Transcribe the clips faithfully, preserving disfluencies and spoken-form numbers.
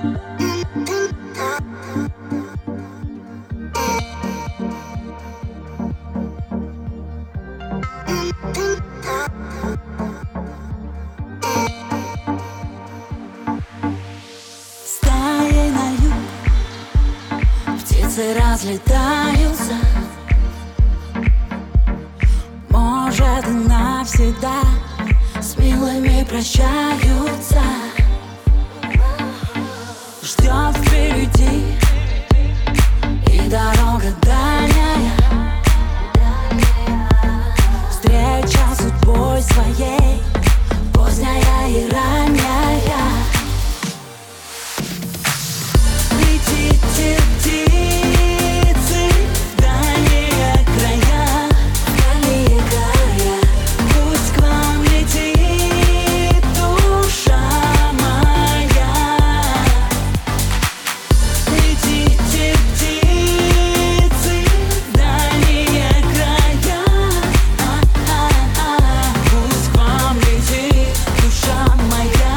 Стаи на юг, птицы разлетаются. Может, и навсегда с милыми прощаются. Ждет впереди и дорога дальняя, встреча с судьбой своей, поздняя и ранняя. Летите, птицы, в дальние края, в дальние края. Пусть к вам летит душа моя. Летите, птицы, в дальние края, а-а-а. Пусть к вам летит душа моя.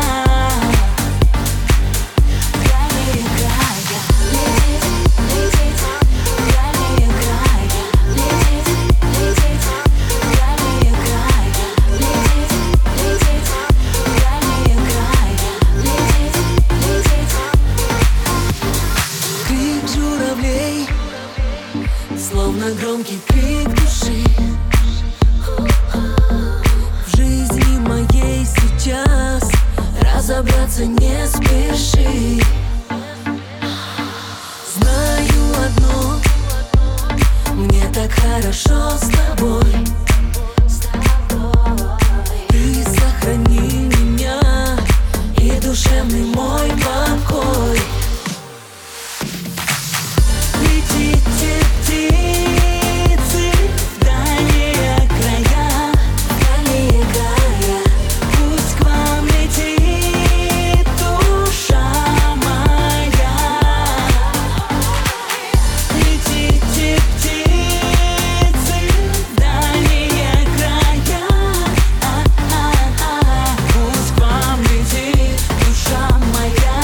Дальние края, летит, летит, дальние края, летит, летит, дальние края, летит, летит, дальние края, летит, летит. Крик журавлей, словно громкий крик души. В жизни моей сейчас разобраться не спеши. Знаю одно, мне так хорошо с тобой. Ты сохрани меня и душевный мой покой. Летите, птицы, в дальние края, в дальние края. Пусть к вам летит душа моя. Летите, птицы, в дальние края, а-а-а. Пусть к вам летит душа моя.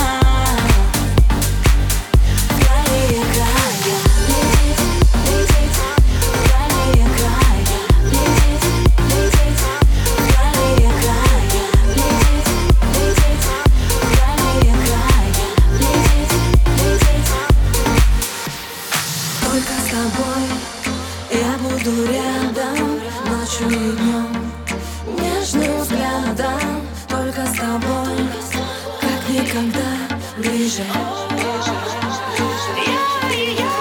Дальние края, летит, летит, дальние края, летит, летит, дальние края, летит, летит, дальние края, летит, летит. Только с тобой я буду рядом ночью и днем, нежным взглядом. Только с тобой, как никогда ближе. Я, я